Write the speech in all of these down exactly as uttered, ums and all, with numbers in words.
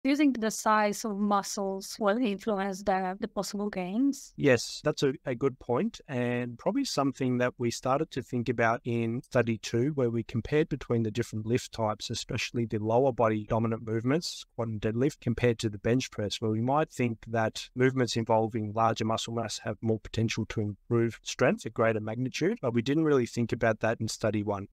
Do you think the size of muscles will influence the, the possible gains? Yes, that's a, a good point, and probably something that we started to think about in study two, where we compared between the different lift types, especially the lower body dominant movements, squat and deadlift, compared to the bench press, where we might think that movements involving larger muscle mass have more potential to improve strength at greater magnitude, but we didn't really think about that in study one.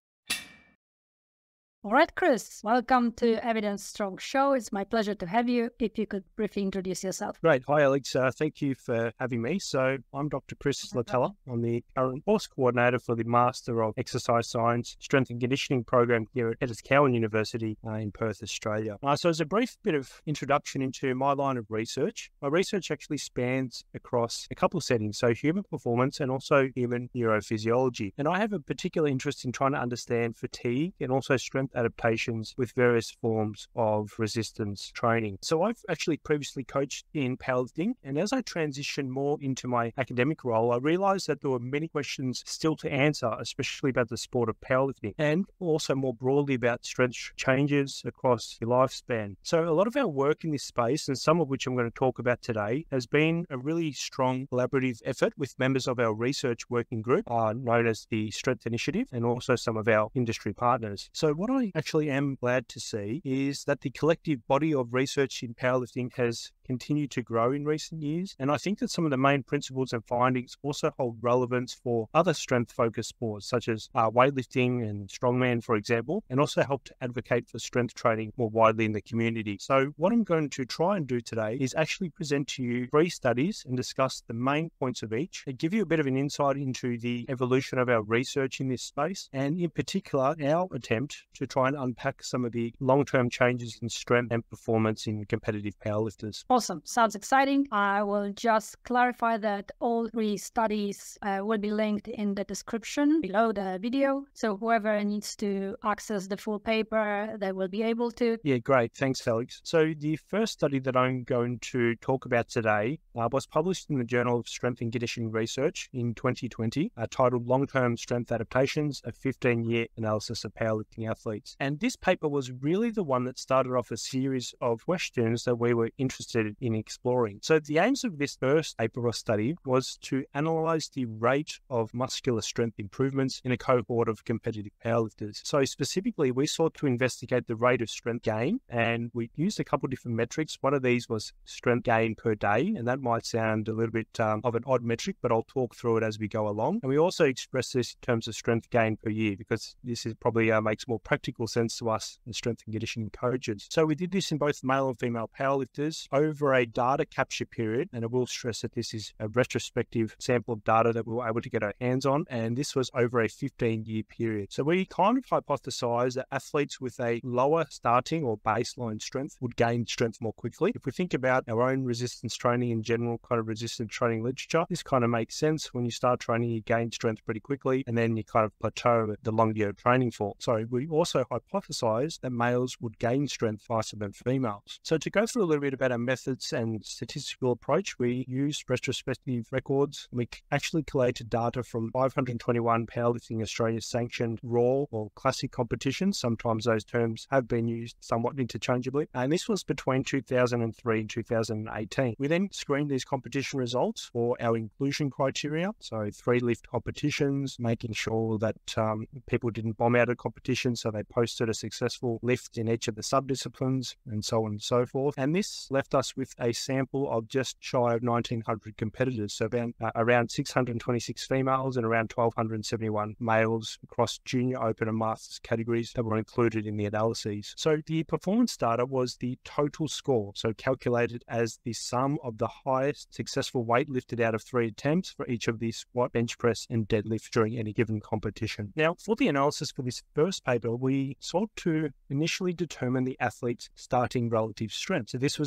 All right, Chris, welcome to Evidence Strong Show. It's my pleasure to have you. If you could briefly introduce yourself. Great. Hi, Alex. Uh, thank you for having me. So I'm Doctor Chris Latella. I'm the current course coordinator for the Master of Exercise Science Strength and Conditioning program here at Edith Cowan University uh, in Perth, Australia. Uh, so as a brief bit of introduction into my line of research, my research actually spans across a couple of settings, so human performance and also human neurophysiology. And I have a particular interest in trying to understand fatigue and also strength adaptations with various forms of resistance training. So I've actually previously coached in powerlifting, and as I transitioned more into my academic role, I realized that there were many questions still to answer, especially about the sport of powerlifting, and also more broadly about strength changes across your lifespan. So a lot of our work in this space, and some of which I'm going to talk about today, has been a really strong collaborative effort with members of our research working group, uh, known as the Strength Initiative, and also some of our industry partners. So what I actually am glad to see is that the collective body of research in powerlifting has continued to grow in recent years. And I think that some of the main principles and findings also hold relevance for other strength-focused sports, such as uh, weightlifting and strongman, for example, and also help to advocate for strength training more widely in the community. So what I'm going to try and do today is actually present to you three studies and discuss the main points of each and give you a bit of an insight into the evolution of our research in this space, and in particular, our attempt to try and unpack some of the long-term changes in strength and performance in competitive powerlifters. Awesome. Sounds exciting. I will just clarify that all three studies uh, will be linked in the description below the video. So whoever needs to access the full paper, they will be able to. Yeah, great. Thanks, Alex. So the first study that I'm going to talk about today uh, was published in the Journal of Strength and Conditioning Research in twenty twenty, uh, titled Long-Term Strength Adaptations, a fifteen-year analysis of powerlifting athletes. And this paper was really the one that started off a series of questions that we were interested in exploring. So the aims of this first paper or study was to analyze the rate of muscular strength improvements in a cohort of competitive powerlifters. So specifically, we sought to investigate the rate of strength gain, and we used a couple of different metrics. One of these was strength gain per day, and that might sound a little bit um, of an odd metric, but I'll talk through it as we go along. And we also express this in terms of strength gain per year, because this is probably uh, makes more practical sense to us as strength and conditioning coaches. So we did this in both male and female powerlifters over a data capture period, and I will stress that this is a retrospective sample of data that we were able to get our hands on, and this was over a fifteen-year period. So we kind of hypothesized that athletes with a lower starting or baseline strength would gain strength more quickly. If we think about our own resistance training in general, kind of resistance training literature, this kind of makes sense. When you start training, you gain strength pretty quickly, and then you kind of plateau the longer you're training for. So we also hypothesized that males would gain strength faster than females. So to go through a little bit about our methods and statistical approach, we used retrospective records. We actually collated data from five hundred twenty-one Powerlifting Australia sanctioned raw or classic competitions. Sometimes those terms have been used somewhat interchangeably. And this was between two thousand three and two thousand eighteen. We then screened these competition results for our inclusion criteria. So three lift competitions, making sure that um, people didn't bomb out of competition. So they posted a successful lift in each of the subdisciplines and so on and so forth. And this left us with a sample of just shy of nineteen hundred competitors, so about uh, around six hundred twenty-six females and around one thousand two hundred seventy-one males across junior, open and masters categories that were included in the analyses. So the performance data was the total score, so calculated as the sum of the highest successful weight lifted out of three attempts for each of the squat, bench press and deadlift during any given competition. Now, for the analysis for this first paper, we sought to initially determine the athlete's starting relative strength. So this was expressed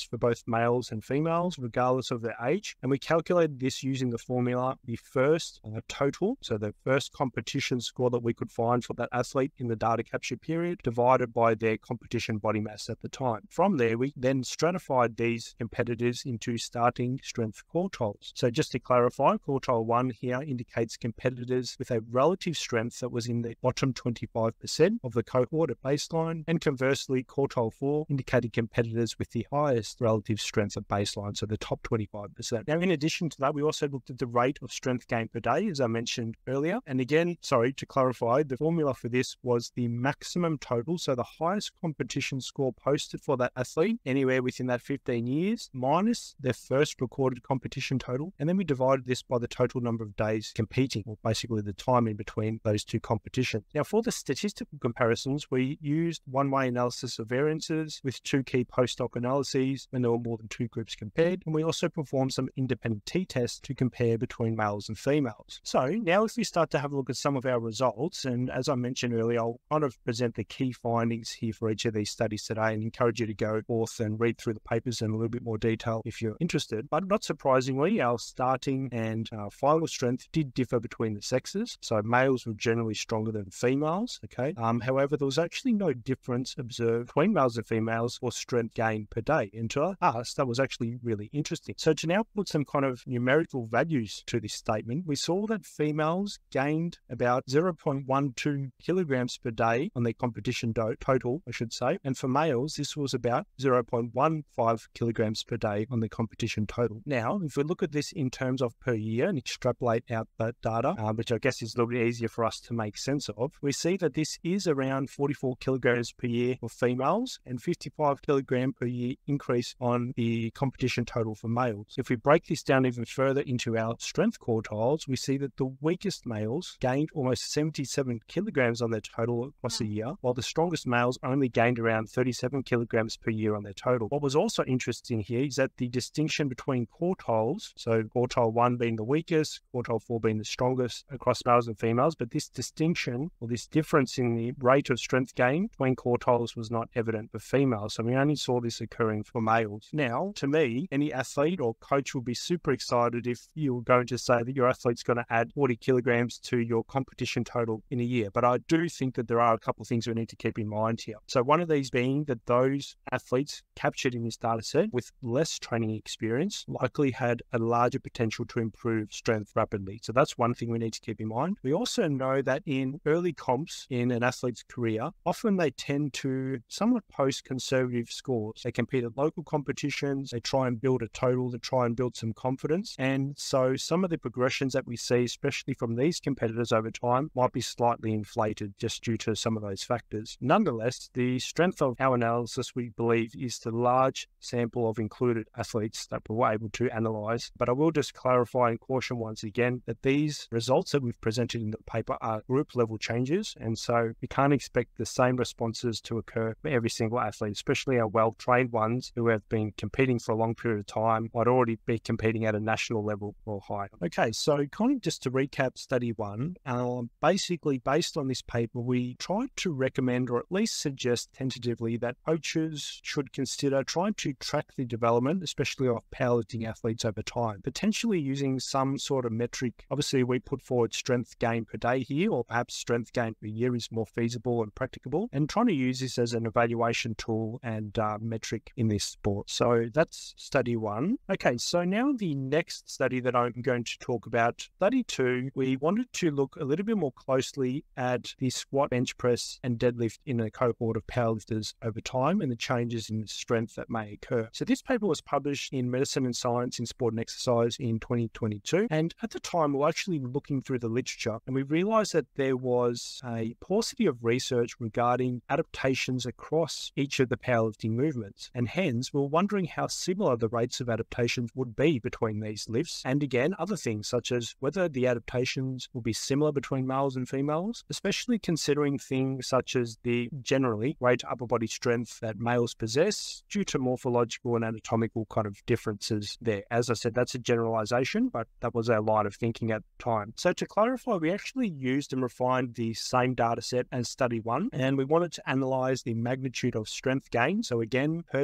stress for both males and females, regardless of their age. And we calculated this using the formula, the first uh, total, so the first competition score that we could find for that athlete in the data capture period, divided by their competition body mass at the time. From there, we then stratified these competitors into starting strength quartiles. So just to clarify, quartile one here indicates competitors with a relative strength that was in the bottom twenty-five percent of the cohort at baseline, and conversely, quartile four indicated competitors with the highest relative strength at baseline, so the top twenty-five percent. Now, in addition to that, we also looked at the rate of strength gain per day, as I mentioned earlier. And again, sorry, to clarify, the formula for this was the maximum total, so the highest competition score posted for that athlete anywhere within that fifteen years, minus their first recorded competition total. And then we divided this by the total number of days competing, or basically the time in between those two competitions. Now, for the statistical comparisons, we used one-way analysis of variances with two key post-hoc analyses when there were more than two groups compared. And we also performed some independent t-tests to compare between males and females. So now if we start to have a look at some of our results, and as I mentioned earlier, I'll kind of present the key findings here for each of these studies today and encourage you to go forth and read through the papers in a little bit more detail if you're interested. But not surprisingly, our starting and our final strength did differ between the sexes. So males were generally stronger than females, okay? Um, however, there was actually no difference observed between males and females for strength gain per day. And to us, that was actually really interesting. So to now put some kind of numerical values to this statement, we saw that females gained about zero point one two kilograms per day on their competition do- total, I should say. And for males, this was about zero point one five kilograms per day on the competition total. Now, if we look at this in terms of per year and extrapolate out that data, uh, which I guess is a little bit easier for us to make sense of, we see that this is around forty-four kilograms per year for females and fifty-five kilogram per year increase on the competition total for males. If we break this down even further into our strength quartiles, we see that the weakest males gained almost seventy-seven kilograms on their total across a year, while the strongest males only gained around thirty-seven kilograms per year on their total. What was also interesting here is that the distinction between quartiles, so quartile one being the weakest, quartile four being the strongest across males and females, but this distinction or this difference in the rate of strength gain between quartiles was not evident for females. So we only saw this occurring for males. Now, to me, any athlete or coach will be super excited if you're going to say that your athlete's going to add forty kilograms to your competition total in a year. But I do think that there are a couple of things we need to keep in mind here. So one of these being that those athletes captured in this data set with less training experience likely had a larger potential to improve strength rapidly. So that's one thing we need to keep in mind. We also know that in early comps in an athlete's career, often they tend to somewhat post conservative scores. They compete at local competitions, they try and build a total, they try and build some confidence. And so some of the progressions that we see, especially from these competitors over time, might be slightly inflated just due to some of those factors. Nonetheless, the strength of our analysis, we believe, is the large sample of included athletes that we were able to analyze. But I will just clarify and caution once again that these results that we've presented in the paper are group level changes. And so we can't expect the same responses to occur for every single athlete, especially our well-trained ones who have been competing for a long period of time, might already be competing at a national level or higher. Okay, so kind of just to recap study one, um, basically based on this paper, we tried to recommend or at least suggest tentatively that coaches should consider trying to track the development, especially of powerlifting athletes over time, potentially using some sort of metric. Obviously, we put forward strength gain per day here, or perhaps strength gain per year is more feasible and practicable, and trying to use this as an evaluation tool and uh, metric in this sport. So that's study one. Okay, so now the next study that I'm going to talk about, study two, we wanted to look a little bit more closely at the squat, bench press, and deadlift in a cohort of powerlifters over time and the changes in strength that may occur. So this paper was published in Medicine and Science in Sport and Exercise in twenty twenty-two. And at the time, we were actually looking through the literature and we realized that there was a paucity of research regarding adaptations across each of the powerlifting movements. And hence, we were wondering how similar the rates of adaptations would be between these lifts. And again, other things such as whether the adaptations will be similar between males and females, especially considering things such as the generally great upper body strength that males possess due to morphological and anatomical kind of differences there. As I said, that's a generalization, but that was our line of thinking at the time. So to clarify, we actually used and refined the same data set as study one, and we wanted to analyze the magnitude of strength gain, so again, per day,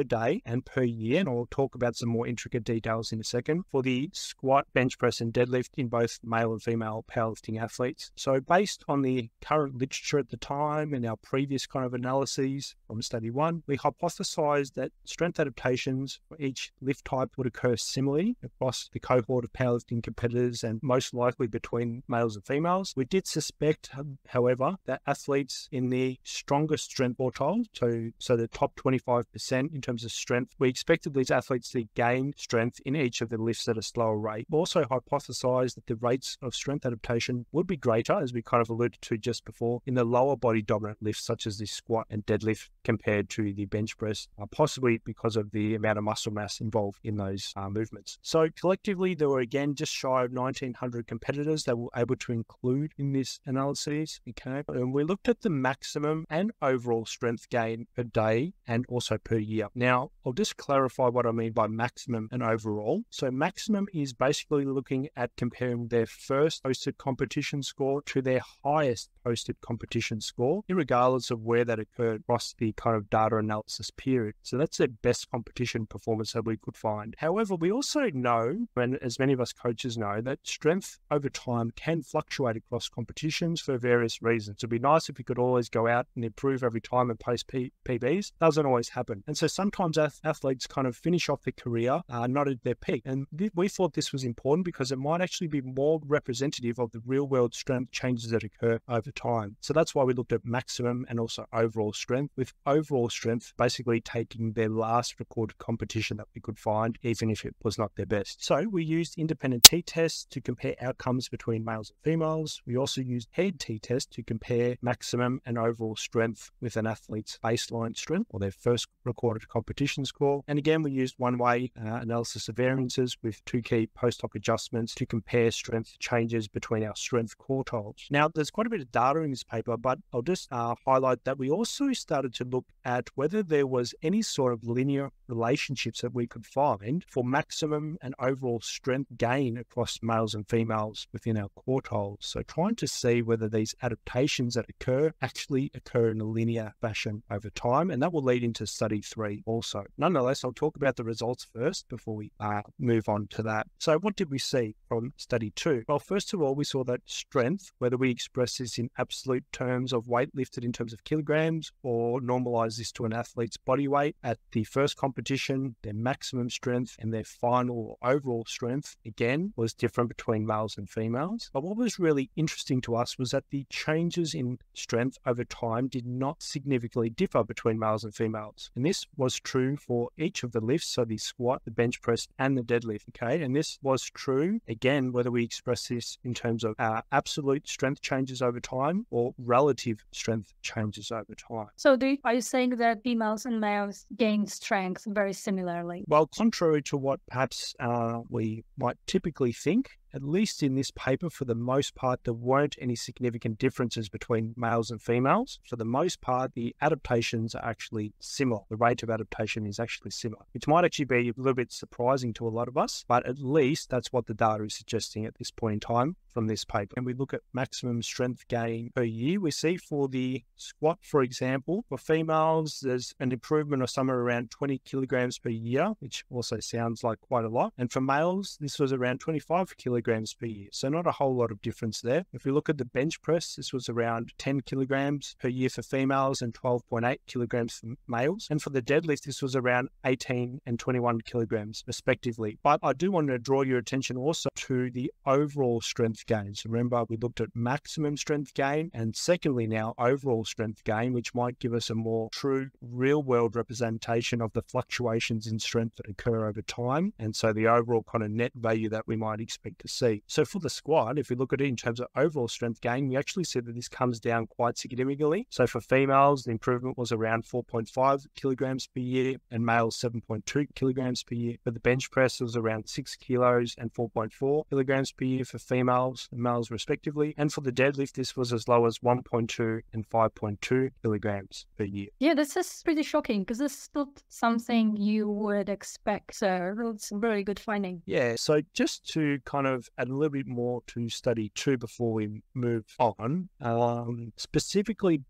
and per year. And I'll talk about some more intricate details in a second for the squat, bench press, and deadlift in both male and female powerlifting athletes. So based on the current literature at the time and our previous kind of analyses from study one, we hypothesized that strength adaptations for each lift type would occur similarly across the cohort of powerlifting competitors and most likely between males and females. We did suspect, however, that athletes in the strongest strength quartile, so, so the top twenty-five percent in terms of strength, we expected these athletes to gain strength in each of the lifts at a slower rate. We also hypothesized that the rates of strength adaptation would be greater, as we kind of alluded to just before, in the lower body dominant lifts such as the squat and deadlift compared to the bench press, uh, possibly because of the amount of muscle mass involved in those uh, movements. So collectively, there were again just shy of nineteen hundred competitors that were able to include in this analysis. Okay, and we looked at the maximum and overall strength gain per day and also per year. Now, I'll just clarify what I mean by maximum and overall. So maximum is basically looking at comparing their first posted competition score to their highest posted competition score, regardless of where that occurred across the kind of data analysis period. So that's their best competition performance that we could find. However, we also know, and as many of us coaches know, that strength over time can fluctuate across competitions for various reasons. It'd be nice if we could always go out and improve every time and post P- PBs. Doesn't always happen. And so sometimes athletes kind of finish off their career uh, not at their peak. And th- we thought this was important because it might actually be more representative of the real world strength changes that occur over time. So that's why we looked at maximum and also overall strength, with overall strength basically taking their last recorded competition that we could find, even if it was not their best. So we used independent t-tests to compare outcomes between males and females. We also used head t-tests to compare maximum and overall strength with an athlete's baseline strength or their first recorded competition score. And again, we used one-way uh, analysis of variances with two key post-hoc adjustments to compare strength changes between our strength quartiles. Now, there's quite a bit of data in this paper, but I'll just uh, highlight that we also started to look at whether there was any sort of linear relationships that we could find for maximum and overall strength gain across males and females within our quartiles. So trying to see whether these adaptations that occur actually occur in a linear fashion over time, and that will lead into study three also. Nonetheless, I'll talk about the results first before we uh, move on to that. So what did we see from study two? Well, first of all, we saw that strength, whether we express this in absolute terms of weight lifted in terms of kilograms or normalize this to an athlete's body weight at the first competition, their maximum strength and their final or overall strength, again, was different between males and females. But what was really interesting to us was that the changes in strength over time did not significantly differ between males and females. And this was true for each of the lifts, so the squat, the bench press, and the deadlift, okay? And this was true, again, whether we express this in terms of uh, absolute strength changes over time or relative strength changes over time. So do, are you saying that females and males gain strength very similarly? Well, contrary to what perhaps uh, we might typically think, at least in this paper, for the most part, there weren't any significant differences between males and females. For the most part, the adaptations are actually similar. The rate of adaptation is actually similar, which might actually be a little bit surprising to a lot of us, but at least that's what the data is suggesting at this point in time from this paper. And we look at maximum strength gain per year. We see for the squat, for example, for females, there's an improvement of somewhere around twenty kilograms per year, which also sounds like quite a lot. And for males, this was around twenty-five kilograms per year. So not a whole lot of difference there. If we look at the bench press, this was around ten kilograms per year for females and twelve point eight kilograms for males. And for the deadlift, this was around eighteen and twenty-one kilograms respectively. But I do want to draw your attention also to the overall strength gains. Remember, we looked at maximum strength gain and secondly now overall strength gain, which might give us a more true real world representation of the fluctuations in strength that occur over time. And so the overall kind of net value that we might expect to see. So for the squat, if we look at it in terms of overall strength gain, we actually see that this comes down quite significantly. So for females, the improvement was around four point five kilograms per year and males seven point two kilograms per year. For the bench press, it was around six kilos and four point four kilograms per year for females and males respectively. And for the deadlift, this was as low as one point two and five point two kilograms per year. Yeah, this is pretty shocking because this is not something you would expect. So it's a very good finding. Yeah, so just to kind of add a little bit more to study two before we move on, um, specifically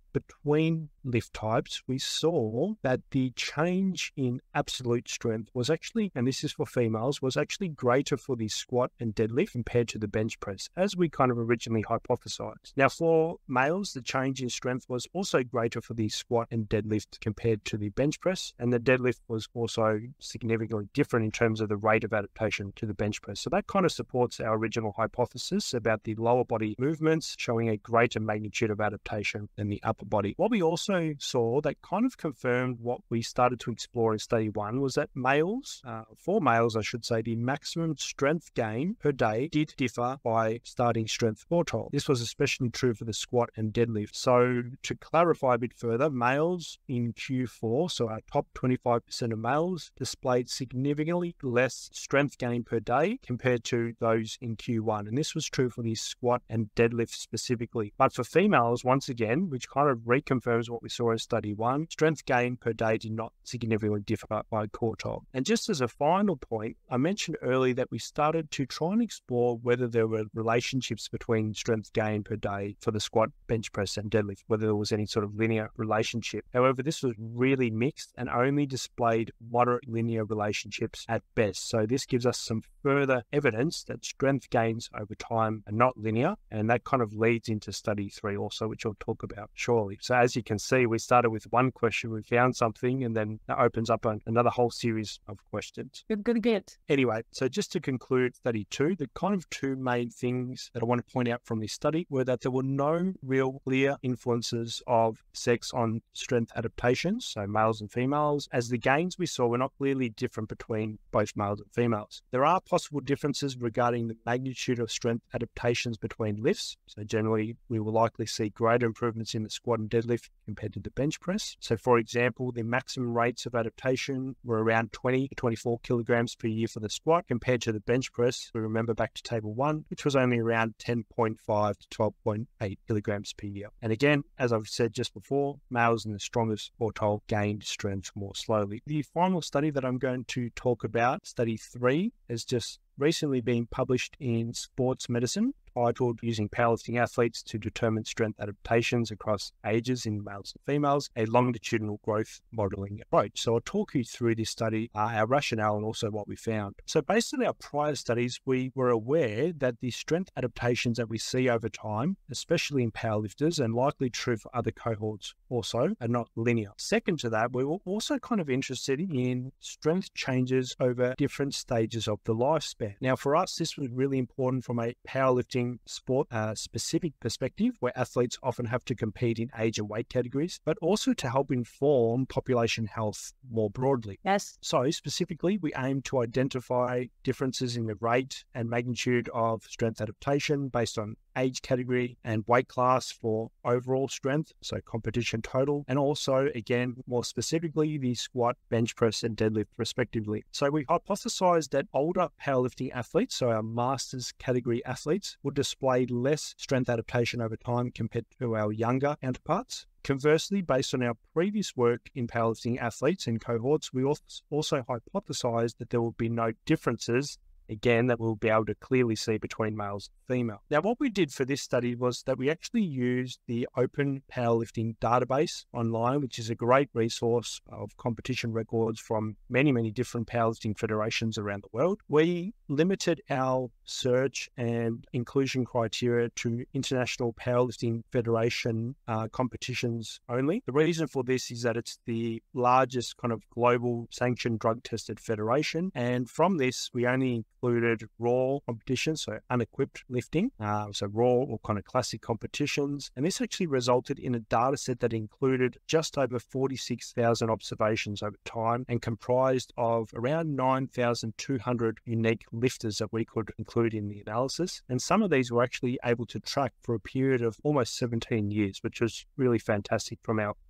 between lift types, we saw that the change in absolute strength was actually, and this is for females, was actually greater for the squat and deadlift compared to the bench press, as we kind of originally hypothesized. Now, for males, the change in strength was also greater for the squat and deadlift compared to the bench press, and the deadlift was also significantly different in terms of the rate of adaptation to the bench press. So that kind of supports our original hypothesis about the lower body movements showing a greater magnitude of adaptation than the upper body. What we also saw that kind of confirmed what we started to explore in study one was that males, uh, for males, I should say, the maximum strength gain per day did differ by starting strength quartile. This was especially true for the squat and deadlift. So to clarify a bit further, males in Q four, so our top twenty-five percent of males, displayed significantly less strength gain per day compared to those in Q one. And this was true for the squat and deadlift specifically. But for females, once again, which kind of reconfirms what we saw in study one, strength gain per day did not significantly differ by quartile. And just as a final point, I mentioned earlier that we started to try and explore whether there were relationships between strength gain per day for the squat, bench press, and deadlift, whether there was any sort of linear relationship. However, this was really mixed and only displayed moderate linear relationships at best. So this gives us some further evidence that strength gains over time are not linear, and that kind of leads into study three also, which I'll talk about shortly. So as you can see, we started with one question, we found something, and then that opens up an, another whole series of questions. Good, good, good. Anyway, so just to conclude study two, the kind of two main things that I want to point out from this study were that there were no real clear influences of sex on strength adaptations, so males and females, as the gains we saw were not clearly different between both males and females. There are possible differences regarding the magnitude of strength adaptations between lifts. So generally, we will likely see greater improvements in the squat and deadlift compared to the bench press. So for example, the maximum rates of adaptation were around twenty to twenty-four kilograms per year for the squat compared to the bench press. We remember back to table one, which was only around ten point five to twelve point eight kilograms per year. And again, as I've said just before, males in the strongest quartile gained strength more slowly. The final study that I'm going to talk about, study three, has just recently been published in Sports Medicine, titled Using Powerlifting Athletes to Determine Strength Adaptations Across Ages in Males and Females, a Longitudinal Growth Modeling Approach. So I'll talk you through this study, uh, our rationale, and also what we found. So based on our prior studies, we were aware that the strength adaptations that we see over time, especially in powerlifters, and likely true for other cohorts also, are not linear. Second to that, we were also kind of interested in strength changes over different stages of the lifespan. Now, for us, this was really important from a powerlifting sport uh, specific perspective, where athletes often have to compete in age and weight categories, but also to help inform population health more broadly. Yes. So specifically, we aim to identify differences in the rate and magnitude of strength adaptation based on age category and weight class for overall strength, so competition total, and also, again, more specifically, the squat, bench press, and deadlift respectively. So we hypothesized that older powerlifting athletes, so our masters category athletes, would display less strength adaptation over time compared to our younger counterparts. Conversely, based on our previous work in powerlifting athletes and cohorts, we also hypothesized that there would be no differences, again, that we'll be able to clearly see between males and females. Now, what we did for this study was that we actually used the Open Powerlifting Database online, which is a great resource of competition records from many, many different powerlifting federations around the world. We limited our search and inclusion criteria to International Powerlifting Federation uh, competitions only. The reason for this is that it's the largest kind of global sanctioned drug tested federation. And from this, we only included raw competitions, so unequipped lifting, uh, so raw or kind of classic competitions. And this actually resulted in a data set that included just over forty-six thousand observations over time and comprised of around nine thousand two hundred unique lifters that we could include in the analysis. And some of these were actually able to track for a period of almost seventeen years, which was really fantastic from our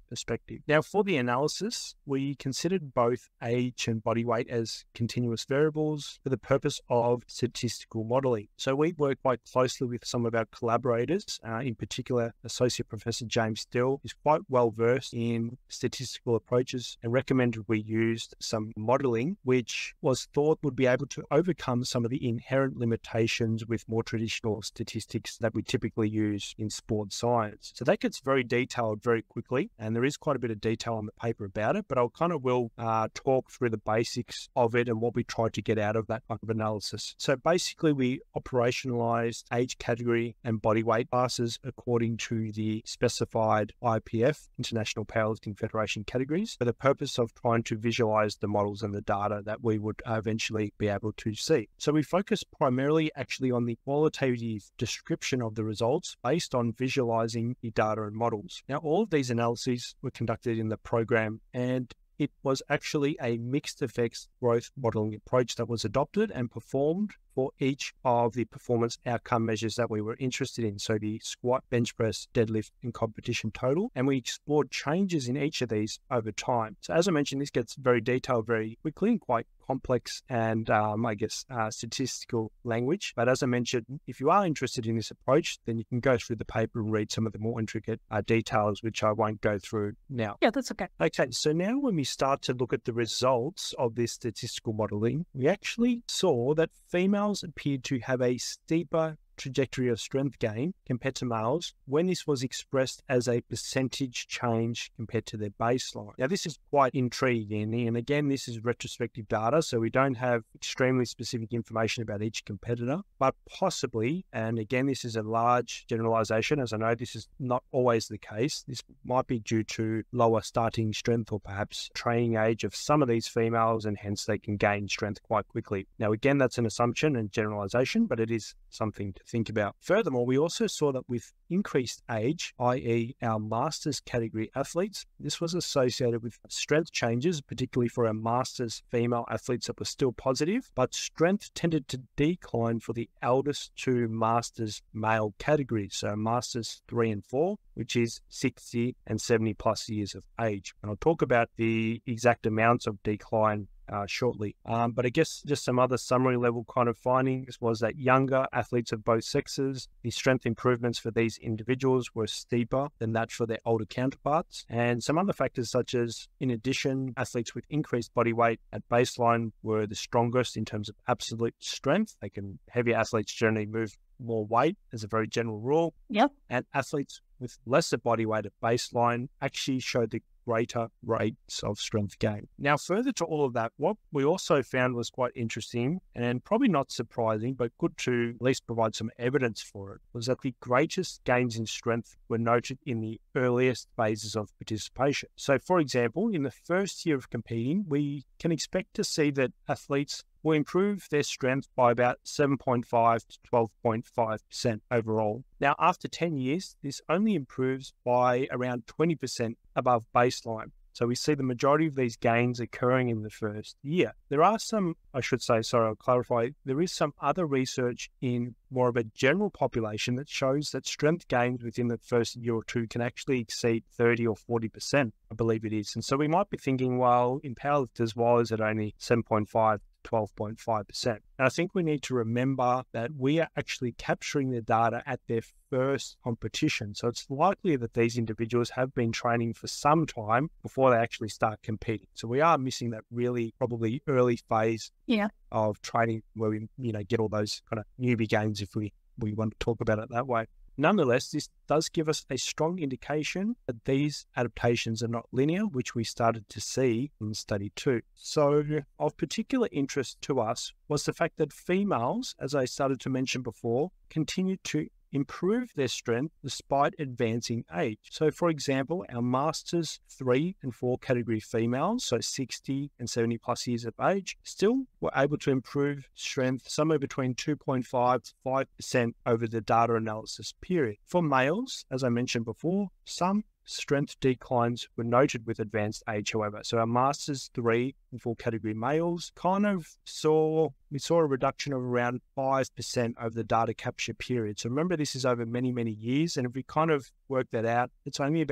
perspective. Now, for the analysis, we considered both age and body weight as continuous variables for the purpose of statistical modelling. So we worked quite closely with some of our collaborators, uh, in particular, Associate Professor James Still is quite well versed in statistical approaches and recommended we used some modelling, which was thought would be able to overcome some of the inherent limitations with more traditional statistics that we typically use in sports science. So that gets very detailed very quickly, and there is quite a bit of detail on the paper about it, but I'll kind of will uh, talk through the basics of it and what we tried to get out of that kind of analysis. So basically, we operationalized age category and body weight classes according to the specified I P F, International Powerlifting Federation categories, for the purpose of trying to visualize the models and the data that we would eventually be able to see. So we focus primarily actually on the qualitative description of the results based on visualizing the data and models. Now, all of these analyses were conducted in the program, and it was actually a mixed effects growth modeling approach that was adopted and performed for each of the performance outcome measures that we were interested in. So the squat, bench press, deadlift, and competition total. And we explored changes in each of these over time. So as I mentioned, this gets very detailed very quickly and quite complex and um, I guess uh, statistical language. But as I mentioned, if you are interested in this approach, then you can go through the paper and read some of the more intricate uh, details, which I won't go through now. Yeah, that's okay. Okay, so now when we start to look at the results of this statistical modeling, we actually saw that females appeared to have a steeper trajectory of strength gain compared to males when this was expressed as a percentage change compared to their baseline. Now, this is quite intriguing, and again, this is retrospective data, so we don't have extremely specific information about each competitor, but possibly, and again, this is a large generalization, as I know this is not always the case, this might be due to lower starting strength or perhaps training age of some of these females, and hence they can gain strength quite quickly. Now, again, that's an assumption and generalization, but it is something to think about. Furthermore, we also saw that with increased age, that is our Masters category athletes, this was associated with strength changes, particularly for our Masters female athletes that were still positive, but strength tended to decline for the eldest two Masters male categories, so Masters three and four, which is sixty and seventy plus years of age. And I'll talk about the exact amounts of decline Uh, shortly. Um, but I guess just some other summary level kind of findings was that younger athletes of both sexes, the strength improvements for these individuals were steeper than that for their older counterparts. And some other factors such as, in addition, athletes with increased body weight at baseline were the strongest in terms of absolute strength. They can, heavier athletes generally move more weight as a very general rule. Yep. And athletes with lesser body weight at baseline actually showed the greater rates of strength gain. Now, further to all of that, what we also found was quite interesting and probably not surprising, but good to at least provide some evidence for it, was that the greatest gains in strength were noted in the earliest phases of participation. So, for example, in the first year of competing, we can expect to see that athletes will improve their strength by about seven point five to twelve point five percent overall. Now, after ten years, this only improves by around twenty percent above baseline. So we see the majority of these gains occurring in the first year. There are some, I should say, sorry, I'll clarify, there is some other research in more of a general population that shows that strength gains within the first year or two can actually exceed thirty or forty percent, I believe it is. And so we might be thinking, well, in powerlifters, why is it only seven point five twelve point five percent. And I think we need to remember that we are actually capturing the data at their first competition. So it's likely that these individuals have been training for some time before they actually start competing. So we are missing that really probably early phase yeah. of training where we, you know, get all those kind of newbie gains, if we, we want to talk about it that way. Nonetheless, this does give us a strong indication that these adaptations are not linear, which we started to see in study two. So of particular interest to us was the fact that females, as I started to mention before, continued to improve their strength despite advancing age. So for example, our Masters three and four category females, so sixty and seventy plus years of age, still were able to improve strength somewhere between two point five to five percent over the data analysis period. For males, as I mentioned before, some strength declines were noted with advanced age, however. So our Masters three and four category males kind of saw, we saw a reduction of around five percent over the data capture period. So remember, this is over many, many years. And if we kind of work that out, it's only about a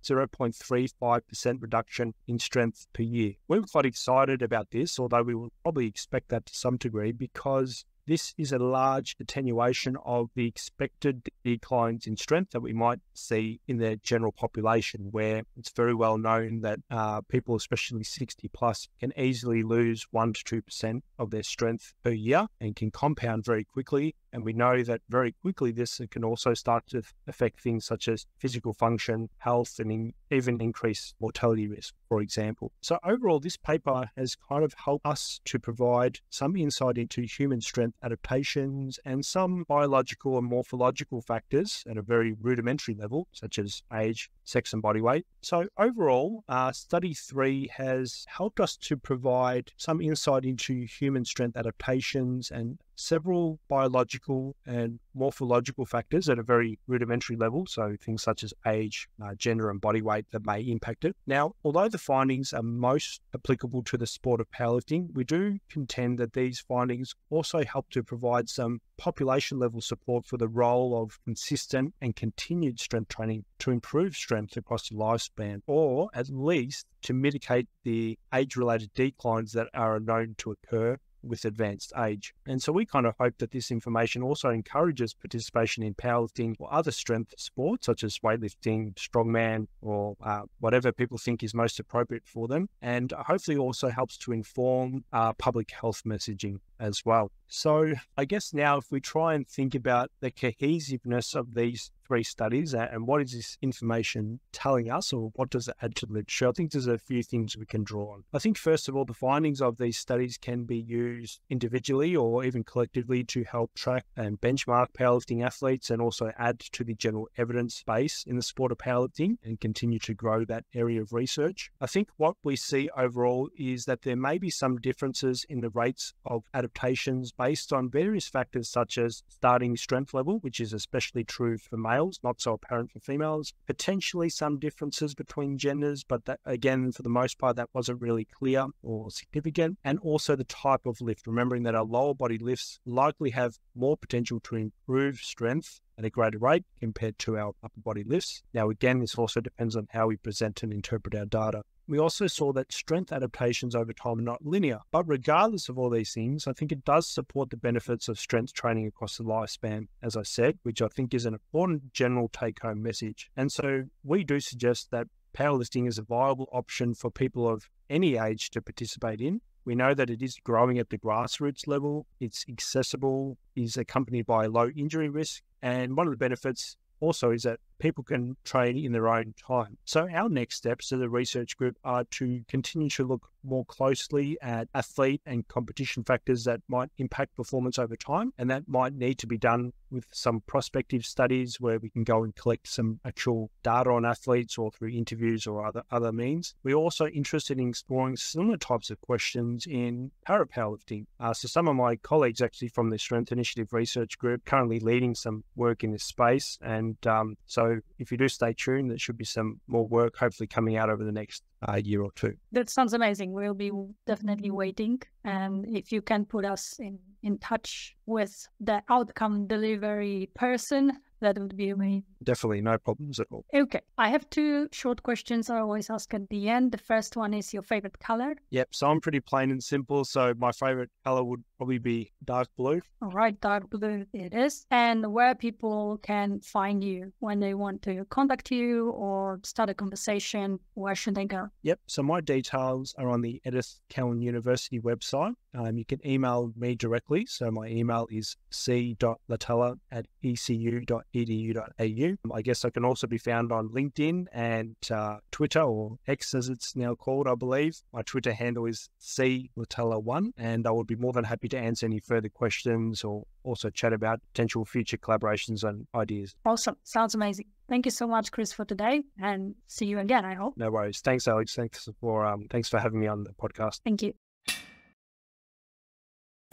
zero point three five percent reduction in strength per year. We were quite excited about this, although we will probably expect that to some degree, because this is a large attenuation of the expected declines in strength that we might see in the general population, where it's very well known that uh, people, especially sixty plus, can easily lose one to two percent of their strength per year and can compound very quickly. And we know that very quickly this can also start to affect things such as physical function, health, and in, even increase mortality risk, for example. So overall, this paper has kind of helped us to provide some insight into human strength adaptations and some biological and morphological factors at a very rudimentary level, such as age, sex, and body weight. So overall, uh, study three has helped us to provide some insight into human strength adaptations and several biological and morphological factors at a very rudimentary level, so things such as age, uh, gender, and body weight that may impact it. Now, although the findings are most applicable to the sport of powerlifting, we do contend that these findings also help to provide some population-level support for the role of consistent and continued strength training to improve strength across the lifespan, or at least to mitigate the age-related declines that are known to occur with advanced age. And so we kind of hope that this information also encourages participation in powerlifting or other strength sports such as weightlifting, strongman, or uh, whatever people think is most appropriate for them, and hopefully also helps to inform uh, public health messaging as well. So I guess now if we try and think about the cohesiveness of these three studies and what is this information telling us, or what does it add to the literature, I think there's a few things we can draw on. I think first of all, the findings of these studies can be used individually or even collectively to help track and benchmark powerlifting athletes and also add to the general evidence base in the sport of powerlifting and continue to grow that area of research. I think what we see overall is that there may be some differences in the rates of adaptations based on various factors such as starting strength level, which is especially true for males, not so apparent for females, potentially some differences between genders, but that, again, for the most part, that wasn't really clear or significant, and also the type of lift, remembering that our lower body lifts likely have more potential to improve strength at a greater rate compared to our upper body lifts. Now, again, this also depends on how we present and interpret our data. We also saw that strength adaptations over time are not linear, but regardless of all these things, I think it does support the benefits of strength training across the lifespan, as I said, which I think is an important general take-home message. And so we do suggest that powerlifting is a viable option for people of any age to participate in. We know that it is growing at the grassroots level, it's accessible, is accompanied by a low injury risk, and one of the benefits also is that people can train in their own time. So our next steps as a research group are to continue to look more closely at athlete and competition factors that might impact performance over time, and that might need to be done with some prospective studies where we can go and collect some actual data on athletes or through interviews or other, other means. We're also interested in exploring similar types of questions in parapowerlifting. Uh, so some of my colleagues actually from the Strength Initiative Research Group currently leading some work in this space, and um, so if you do stay tuned, there should be some more work hopefully coming out over the next uh, year or two. That sounds amazing. We'll be definitely waiting. And if you can put us in, in touch with the outcome delivery person, that would be amazing. Definitely, no problems at all. Okay, I have two short questions I always ask at the end. The first one is your favorite color. Yep, so I'm pretty plain and simple. So my favorite color would probably be dark blue. All right, dark blue it is. And where people can find you when they want to contact you or start a conversation, where should they go? Yep, so my details are on the Edith Cowan University website. Um, you can email me directly. So my email is c dot latella at e c u dot e d u dot a u. I guess I can also be found on LinkedIn and uh, Twitter, or X as it's now called, I believe. My Twitter handle is c latella one, and I would be more than happy to answer any further questions or also chat about potential future collaborations and ideas. Awesome. Sounds amazing. Thank you so much, Chris, for today, and see you again, I hope. No worries. Thanks, Alex. Thanks for um, thanks for having me on the podcast. Thank you.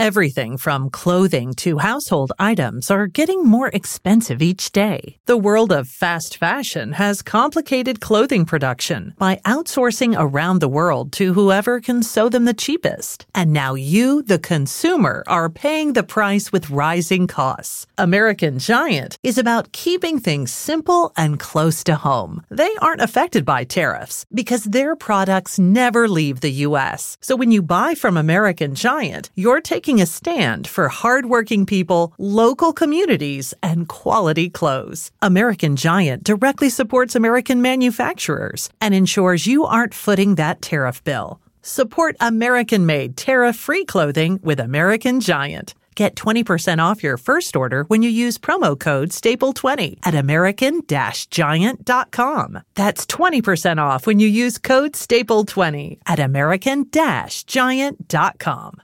Everything from clothing to household items are getting more expensive each day. The world of fast fashion has complicated clothing production by outsourcing around the world to whoever can sew them the cheapest. And now you, the consumer, are paying the price with rising costs. American Giant is about keeping things simple and close to home. They aren't affected by tariffs because their products never leave the U S. So when you buy from American Giant, you're taking a stand for hardworking people, local communities, and quality clothes. American Giant directly supports American manufacturers and ensures you aren't footing that tariff bill. Support American-made, tariff-free clothing with American Giant. Get twenty percent off your first order when you use promo code staple twenty at american giant dot com. That's twenty percent off when you use code staple twenty at american giant dot com.